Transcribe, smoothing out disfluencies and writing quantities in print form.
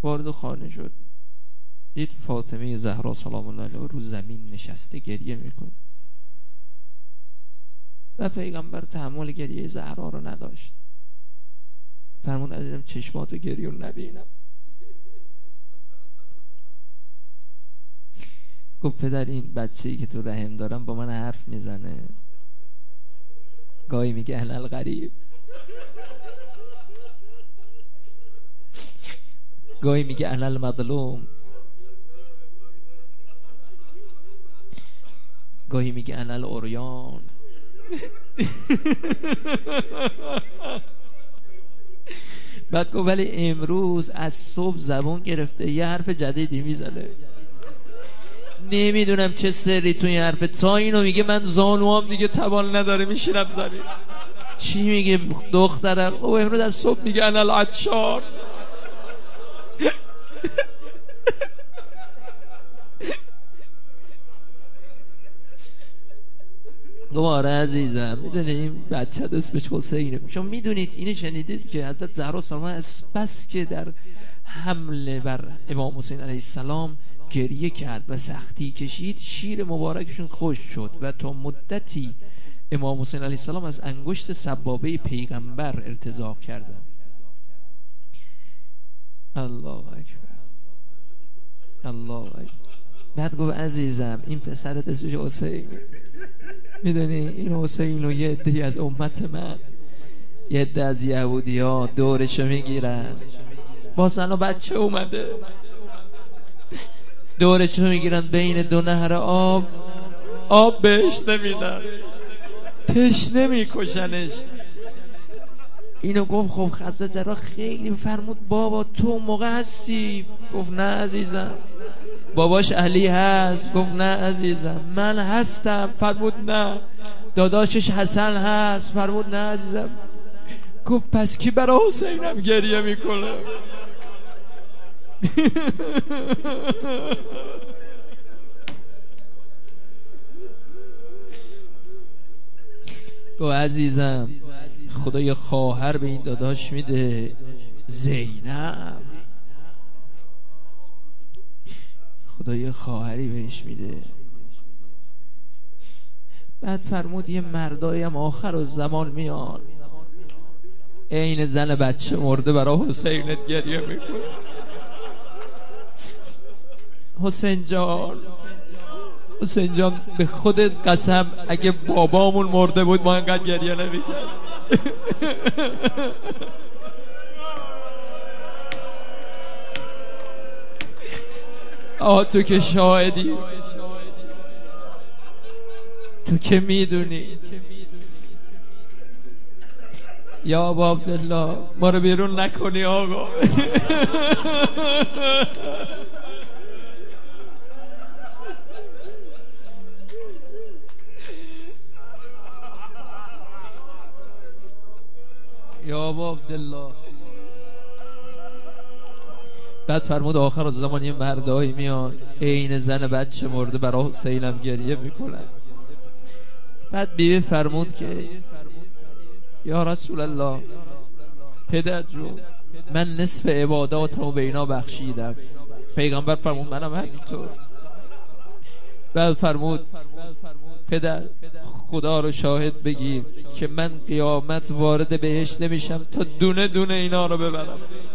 وارد خانه شد، دید فاطمه زهرا سلام الله علیها رو زمین نشسته گریه میکنه و پیغمبر تحمل گریه زهرا رو نداشت. فرمود عزیزم چشماتو گریه رو نبینم. گفت پدر این بچه‌ای که تو رحم دارم با من حرف میزنه، گاهی میگه انا الغریب، گاهی میگه انا المظلوم، گاهی میگه انا العریان. بعد گفت ولی امروز از صبح زبون گرفته یه حرف جدیدی میزنه، نمیدونم چه سری تو این حرفه، تا اینو میگه من زانوام دیگه توان نداره میشینم زمین. چی میگه دخترم؟ او امروز از صبح میگه انا العطشان. گفت آره عزیزم میدونی این بچه اسمش حسینه. شما میدونید اینو شنیدید که حضرت زهرا سلام از بس که در حمله بر امام حسین علیه السلام گریه کرد و سختی کشید، شیر مبارکشون خشک شد و تا مدتی امام حسین علیه السلام از انگشت سبابه پیغمبر ارتزاق کردند. الله اکبر، الله اکبر. بعد گفت عزیزم این پسرت اسمش حسین، میدونی این حسین و یه عده از امت من، یه عده از یهودی ها دورشو میگیرن، با سن و بچه اومده دورشو میگیرن، بین دو نهر آب بهش نمیدن، تشنه میکشنش. اینو گفت خب خسته چرا خیلی. فرمود بابا تو موقع هستی؟ گفت نه عزیزم. باباش علی هست؟ گفت نه عزیزم. من هستم؟ فرمود نه. داداشش حسن هست؟ فرمود نه عزیزم. گفت پس کی برای حسینم گریه میکنه؟ گفت عزیزم خدا یه خواهر به این داداش میده، زینب، خدا یه خواهری بهش میده. بعد فرمود یه مردایی هم آخر الزمان میان، عین زن بچه مرده برای حسینت گریه میکنه. حسین جان، حسین جان به خودت قسم اگه بابامون مرده بود ما اینقدر گریه نمیکرد. تو که شاهدی، تو که میدونی. یا ابا عبدالله ما رو بیرون نکنی آقا. یا ابا عبدالله. بعد فرمود آخر از زمان یه مردایی میان، عین زن بچه مرده برای حسینم گریه میکنن. بعد بیوی فرمود که یا رسول الله، پدر جون من نصف عباداتمو به اینا بخشیدم. پیغمبر فرمود منم همینطور. بعد فرمود پدر خدا رو شاهد بگیر که من قیامت وارد بهشت نمیشم تا دونه دونه اینا رو ببرم.